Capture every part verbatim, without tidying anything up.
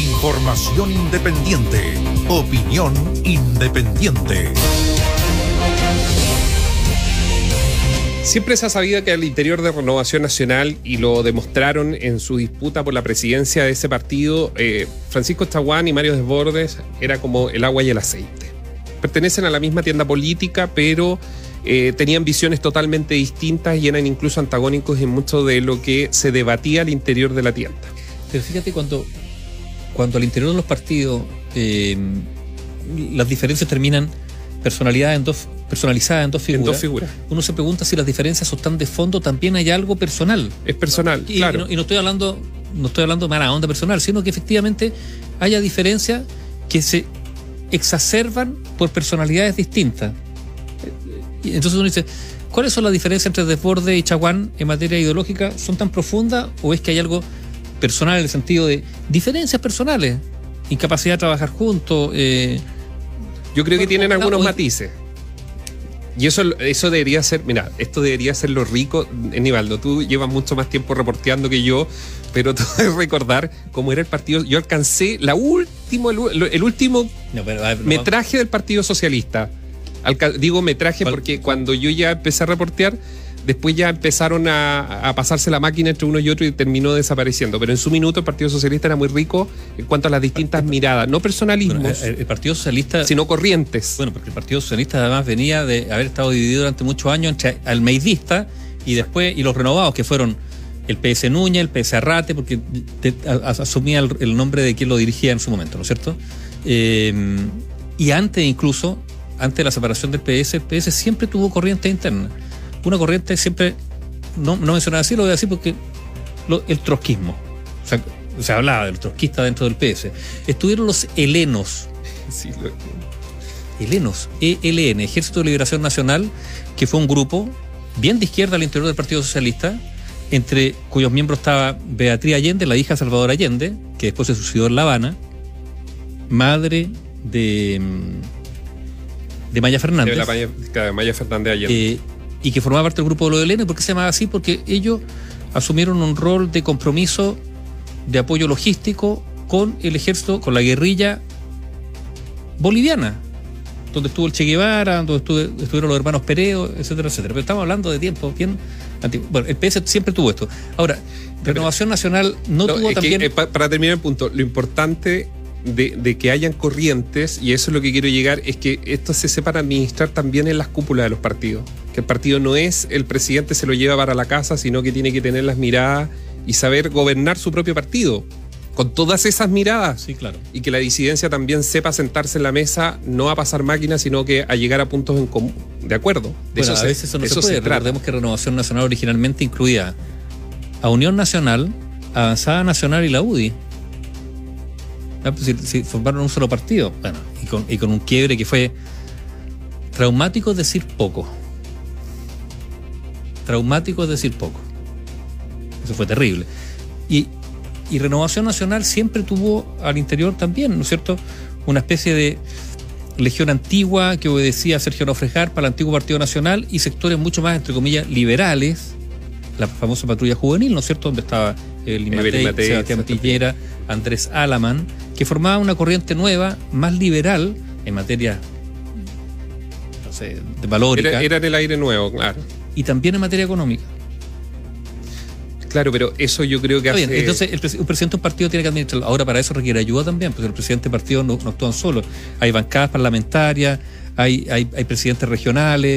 Información independiente. Opinión independiente. Siempre se ha sabido que al interior de Renovación Nacional, y lo demostraron en su disputa por la presidencia de ese partido, eh, Francisco Chaguán y Mario Desbordes era como el agua y el aceite. Pertenecen a la misma tienda política, pero eh, tenían visiones totalmente distintas y eran incluso antagónicos en mucho de lo que se debatía al interior de la tienda. Pero fíjate, cuando, cuando al interior de los partidos eh, las diferencias terminan personalidad en dos personalizada en dos figuras, en dos figuras. Uno se pregunta si las diferencias son tan de fondo, también hay algo personal. Es personal, y, claro. Y no, y no estoy hablando, no estoy hablando de mala onda personal, sino que efectivamente haya diferencias que se exacerban por personalidades distintas. Y entonces uno dice, ¿cuáles son las diferencias entre Desbordes y Chaguán en materia ideológica? ¿Son tan profundas o es que hay algo personal en el sentido de diferencias personales? Incapacidad de trabajar juntos. Eh, Yo creo que tienen o, algunos o, matices. Y eso, eso debería ser, mira, esto debería ser lo rico. Nivaldo, tú llevas mucho más tiempo reporteando que yo, pero tú debes recordar cómo era el partido. Yo alcancé la último, el, el último no, pero, pero, metraje del Partido Socialista. Alca, digo metraje ¿Cuál? Porque cuando yo ya empecé a reportear, después ya empezaron a, a pasarse la máquina entre uno y otro y terminó desapareciendo. Pero en su minuto el Partido Socialista era muy rico en cuanto a las distintas el, miradas, no personalismos, bueno, el, el Partido Socialista, sino corrientes. Bueno, porque el Partido Socialista además venía de haber estado dividido durante muchos años entre almeidistas y después y los renovados, que fueron el P S Núñez, el P S Arrate, porque te, a, a, asumía el, el nombre de quien lo dirigía en su momento, ¿no es cierto? Eh, y antes incluso, antes de la separación del P S, el P S siempre tuvo corriente interna. Una corriente siempre, no, no mencionaba así, lo voy a decir porque lo, el trotskismo. O sea, se hablaba del trotskista dentro del P S. Estuvieron los helenos. Sí, lo... Helenos, E L N, Ejército de Liberación Nacional, que fue un grupo bien de izquierda al interior del Partido Socialista, entre cuyos miembros estaba Beatriz Allende, la hija de Salvador Allende, que después se suicidó en La Habana, madre de, de Maya Fernández. De la Maya, de Maya Fernández Allende. Eh, y que formaba parte del grupo de los helenos. ¿Por qué se llamaba así? Porque ellos asumieron un rol de compromiso, de apoyo logístico con el ejército, con la guerrilla boliviana, donde estuvo el Che Guevara, donde estuvo, estuvieron los hermanos Pereo, etcétera, etcétera. Pero estamos hablando de tiempo bien antiguo. Bueno, el P S siempre tuvo esto. Ahora, Renovación Nacional no, no tuvo es también... Que, eh, para terminar el punto, lo importante de, de que hayan corrientes, y eso es lo que quiero llegar, es que esto se sepa administrar también en las cúpulas de los partidos. Que el partido no es el presidente se lo lleva para la casa, sino que tiene que tener las miradas y saber gobernar su propio partido con todas esas miradas. Sí, claro. Y que la disidencia también sepa sentarse en la mesa, no a pasar máquinas, sino que a llegar a puntos en común, de acuerdo. De bueno, eso a se, veces eso no eso se puede. Se trata. Recordemos que Renovación Nacional originalmente incluía a Unión Nacional, Avanzada Nacional y la U D I. Si, si formaron un solo partido. Bueno, y con, y con un quiebre que fue traumático, es decir poco. Traumático es decir poco. Eso fue terrible. Y, y Renovación Nacional siempre tuvo al interior también, ¿no es cierto?, una especie de legión antigua que obedecía a Sergio Nofrejar para el antiguo Partido Nacional y sectores mucho más, entre comillas, liberales, la famosa patrulla juvenil, ¿no es cierto?, donde estaba el Matei, Sebastián Piñera, Andrés Alaman, que formaba una corriente nueva, más liberal en materia, no sé, de valórica. Era, era en el aire nuevo, claro. Y también en materia económica. Claro, pero eso yo creo que Está hace... bien, entonces el, pres- un presidente de un partido tiene que administrarlo. Ahora, para eso requiere ayuda también, porque el presidente de partido no, no actúan solos. Hay bancadas parlamentarias, hay, hay, hay presidentes regionales,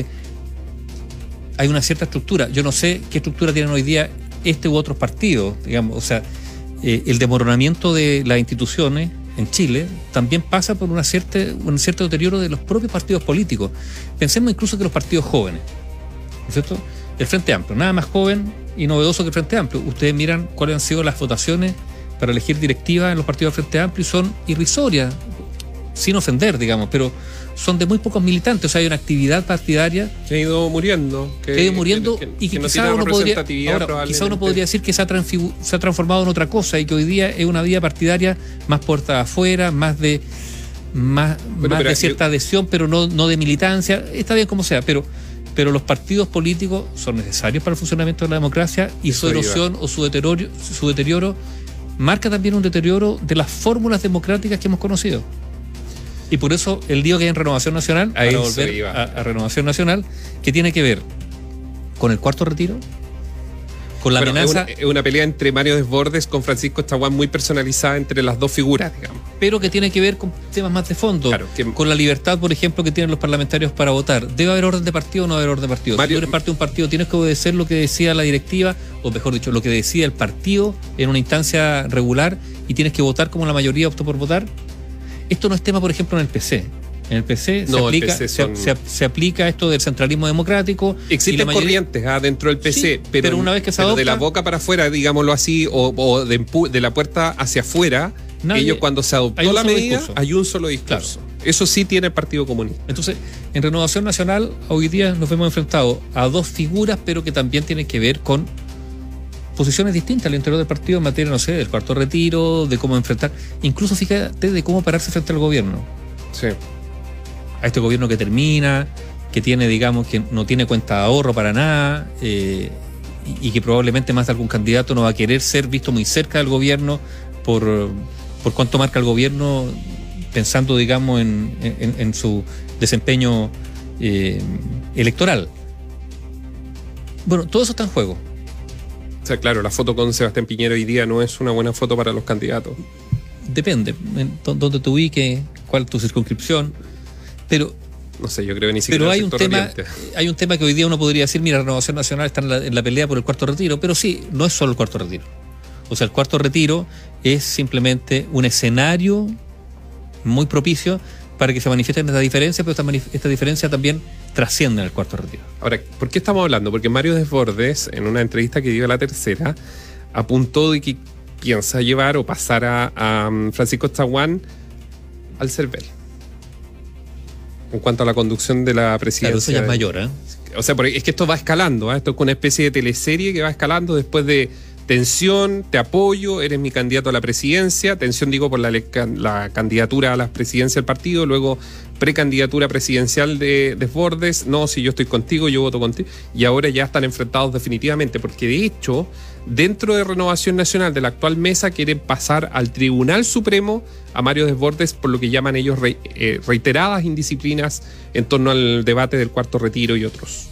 hay una cierta estructura. Yo no sé qué estructura tienen hoy día este u otros partidos, digamos. O sea, eh, el desmoronamiento de las instituciones en Chile también pasa por una cierta, un cierto deterioro de los propios partidos políticos. Pensemos incluso que los partidos jóvenes, ¿no es cierto? El Frente Amplio, nada más joven y novedoso que el Frente Amplio. Ustedes miran cuáles han sido las votaciones para elegir directiva en los partidos del Frente Amplio y son irrisorias, sin ofender, digamos, pero son de muy pocos militantes. O sea, hay una actividad partidaria que ha ido muriendo. Que, que ha ido muriendo que, que, y que, que no quizá, uno podría, ahora, quizá uno podría decir que se ha, transfigu- se ha transformado en otra cosa y que hoy día es una vida partidaria más puerta afuera, más de más, bueno, más de cierta yo... adhesión, pero no, no de militancia. Está bien como sea, pero pero los partidos políticos son necesarios para el funcionamiento de la democracia y su erosión o su deterioro, su deterioro marca también un deterioro de las fórmulas democráticas que hemos conocido. Y por eso el lío que hay en Renovación Nacional, Ahí para volver a, a Renovación Nacional, que tiene que ver con el cuarto retiro, con la bueno, amenaza... Es una, es una pelea entre Mario Desbordes con Francisco Estaguán muy personalizada entre las dos figuras, digamos. Pero que tiene que ver con temas más de fondo, Claro, que- con la libertad, por ejemplo, que tienen los parlamentarios para votar. ¿Debe haber orden de partido o no debe haber orden de partido? Mario- Si tú eres parte de un partido, tienes que obedecer lo que decía la directiva, o mejor dicho, lo que decía el partido en una instancia regular, y tienes que votar como la mayoría optó por votar. Esto no es tema, por ejemplo, en el P C. En el P C, No, se, el aplica, P C se- son- se, se aplica esto del centralismo democrático. y Existen la mayoría- corrientes ah, dentro del P C, Sí, pero, pero una vez que se pero de adopta- la boca para afuera, digámoslo así, o, o de, empu- de la puerta hacia afuera, Nadie- ellos cuando se hay adoptó un la solo medida, discurso. hay un solo discurso. Eso sí tiene el Partido Comunista. Entonces, en Renovación Nacional, hoy día nos vemos enfrentados a dos figuras, pero que también tienen que ver con posiciones distintas al interior del partido en materia, no sé, del cuarto retiro, de cómo enfrentar, incluso fíjate de cómo pararse frente al gobierno. Sí. A este gobierno que termina, que tiene, digamos, que no tiene cuenta de ahorro para nada, eh, y, y que probablemente más de algún candidato no va a querer ser visto muy cerca del gobierno por, por cuánto marca el gobierno, pensando, digamos, en, en, en su desempeño eh, electoral. Bueno, todo eso está en juego. O sea, claro, la foto con Sebastián Piñera hoy día no es una buena foto para los candidatos. Depende, en dó- dónde te ubiques, cuál es tu circunscripción, pero No sé, yo creo que ni siquiera Pero el hay un sector tema, oriente. hay un tema que hoy día uno podría decir, mira, Renovación Nacional está en la, en la pelea por el cuarto retiro, pero sí, no es solo el cuarto retiro. O sea, el cuarto retiro es simplemente un escenario muy propicio para que se manifiesten estas diferencias, pero esta, manif- esta diferencia también trasciende en el cuarto retiro. Ahora, ¿por qué estamos hablando? Porque Mario Desbordes, en una entrevista que dio a La Tercera, apuntó de que piensa llevar o pasar a, a um, Francisco Estaguán al CERVEL. En cuanto a la conducción de la presidencia. Claro, eso ya es de- mayor, ¿eh? O sea, porque es que esto va escalando, ¿eh? Esto es una especie de teleserie que va escalando después de tensión, te apoyo, eres mi candidato a la presidencia, tensión digo por la, le- la candidatura a la presidencia del partido, luego precandidatura presidencial de Desbordes, no, si yo estoy contigo, yo voto contigo, y ahora ya están enfrentados definitivamente, porque de hecho, dentro de Renovación Nacional, de la actual mesa, quieren pasar al Tribunal Supremo a Mario Desbordes por lo que llaman ellos re- eh, reiteradas indisciplinas en torno al debate del cuarto retiro y otros.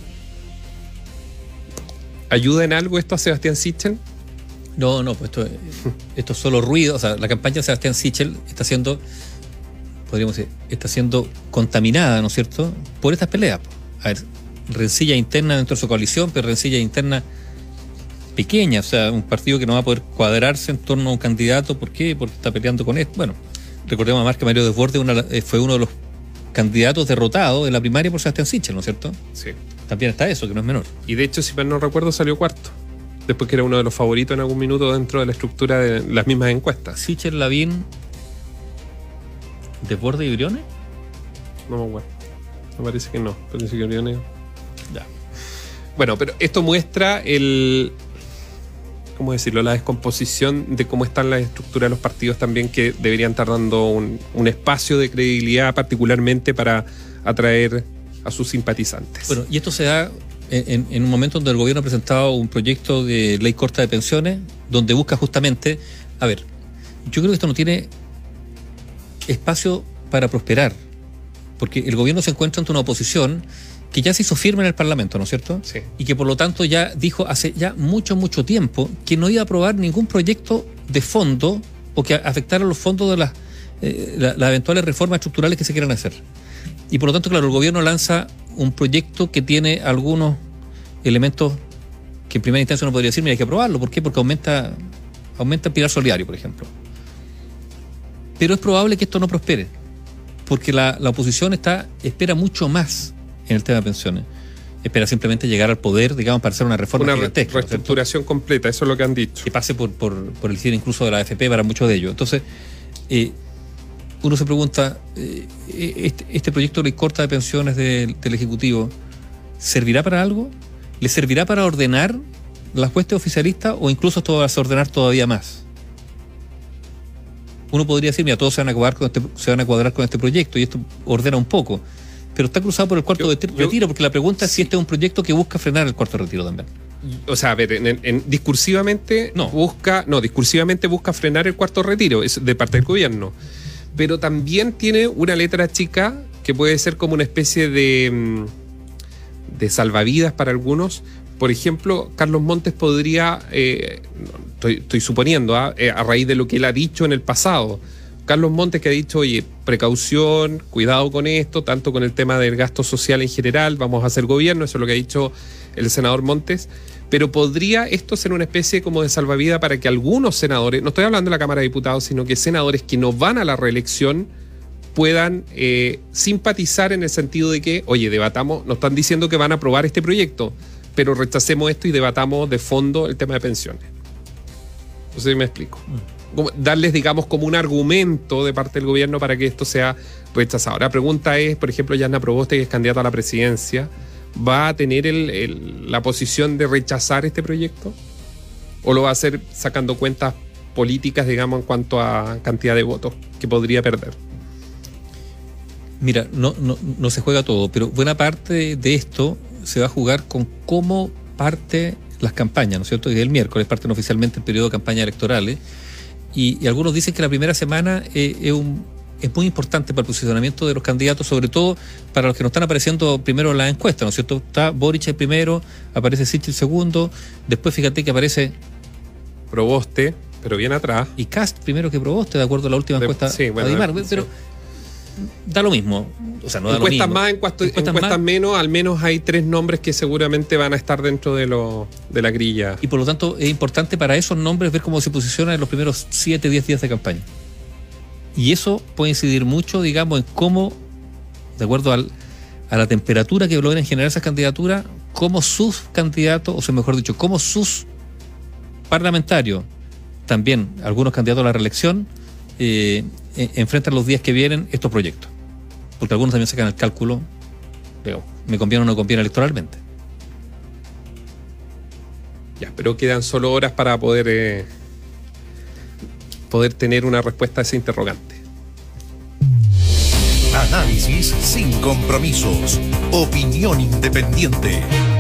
¿Ayuda en algo esto a Sebastián Sichel? No, no, pues esto, esto es solo ruido. O sea, la campaña de Sebastián Sichel está siendo, podríamos decir, está siendo contaminada, ¿no es cierto?, por estas peleas. A ver, rencilla interna dentro de su coalición, pero rencilla interna pequeña, o sea, un partido que no va a poder cuadrarse en torno a un candidato. ¿Por qué? Porque está peleando con esto. Bueno, recordemos además que Mario Desbordes una, eh, fue uno de los candidatos derrotados en la primaria por Sebastián Sichel, ¿no es cierto? Sí. También está eso, que no es menor. Y de hecho, si mal no recuerdo, salió cuarto. Después que era uno de los favoritos en algún minuto dentro de la estructura de las mismas encuestas. Sichel, Lavín, Desbordes y Briones. No me acuerdo. Me parece que no. Parece que Briones. Ya. Bueno, pero esto muestra el... ¿Cómo decirlo? La descomposición de cómo están las estructuras de los partidos también, que deberían estar dando un, un espacio de credibilidad particularmente para atraer a sus simpatizantes. Bueno, y esto se da en, en un momento donde el gobierno ha presentado un proyecto de ley corta de pensiones, donde busca justamente, a ver, yo creo que esto no tiene espacio para prosperar, porque el gobierno se encuentra ante una oposición que ya se hizo firme en el Parlamento, ¿no es cierto? Sí. Y que por lo tanto ya dijo hace ya mucho, mucho tiempo que no iba a aprobar ningún proyecto de fondo o que afectara los fondos de las, eh, la- las eventuales reformas estructurales que se quieran hacer. Y por lo tanto, claro, el gobierno lanza un proyecto que tiene algunos elementos que en primera instancia uno podría decir, mira, hay que aprobarlo. ¿Por qué? Porque aumenta, aumenta el pilar solidario, por ejemplo. Pero es probable que esto no prospere, porque la, la oposición está espera mucho más en el tema de pensiones. Espera simplemente llegar al poder, digamos, para hacer una reforma una re- gigantesca, ¿no es cierto?, reestructuración completa, eso es lo que han dicho. que pase por, por, por el cierre incluso de la A F P para muchos de ellos. Entonces, eh, uno se pregunta, eh, este, este proyecto de ley corta de pensiones del, del Ejecutivo, ¿servirá para algo? ¿Le servirá para ordenar las huestes oficialistas o incluso esto va a ordenar todavía más? Uno podría decir, mira, todos se van a cuadrar con este, se van a cuadrar con este proyecto y esto ordena un poco, pero está cruzado por el cuarto Yo- de yo- retiro, porque la pregunta es si este es un proyecto que busca frenar el cuarto retiro también. O sea, a ver, en, en, discursivamente no. busca, no, discursivamente busca frenar el cuarto retiro, es de parte del gobierno. Pero también tiene una letra chica que puede ser como una especie de, de salvavidas para algunos. Por ejemplo, Carlos Montes podría, eh, estoy, estoy suponiendo, ¿eh? a raíz de lo que él ha dicho en el pasado, Carlos Montes que ha dicho, oye, precaución, cuidado con esto, tanto con el tema del gasto social en general, vamos a hacer gobierno, eso es lo que ha dicho el senador Montes, pero podría esto ser una especie como de salvavidas para que algunos senadores, no estoy hablando de la Cámara de Diputados, sino que senadores que no van a la reelección puedan eh, simpatizar en el sentido de que, oye, debatamos, nos están diciendo que van a aprobar este proyecto, pero rechacemos esto y debatamos de fondo el tema de pensiones. No sé si me explico. Como darles, digamos, como un argumento de parte del gobierno para que esto sea rechazado. La pregunta es, por ejemplo, Yasna Proboste, que es candidato a la presidencia, ¿va a tener el, el, la posición de rechazar este proyecto? ¿O lo va a hacer sacando cuentas políticas, digamos, en cuanto a cantidad de votos que podría perder? Mira, no, no, no se juega todo, pero buena parte de esto se va a jugar con cómo parte las campañas, ¿no es cierto? Y el miércoles parten oficialmente el periodo de campañas electorales y, y algunos dicen que la primera semana eh, es, un, es muy importante para el posicionamiento de los candidatos, sobre todo para los que no están apareciendo primero en las encuestas, ¿no es cierto? Está Boric el primero, aparece Sichel el segundo, después fíjate que aparece Proboste, pero bien atrás. Y Kast primero que Proboste, de acuerdo a la última de, encuesta sí, bueno, Adimar, sí. pero da lo mismo, o sea, no da encuestas lo mismo. más, encuestas, encuestas encuestas más. menos, al menos hay tres nombres que seguramente van a estar dentro de lo de la grilla. Y por lo tanto es importante para esos nombres ver cómo se posicionan en los primeros siete, diez días de campaña. Y eso puede incidir mucho, digamos, en cómo, de acuerdo al, a la temperatura que logren generar esas candidaturas, cómo sus candidatos, o sea, mejor dicho, cómo sus parlamentarios, también algunos candidatos a la reelección, eh, enfrentan los días que vienen estos proyectos. Porque algunos también sacan el cálculo, digo, ¿me conviene o no conviene electoralmente? Ya, pero quedan solo horas para poder eh, poder tener una respuesta a ese interrogante. Análisis sin compromisos. Opinión independiente.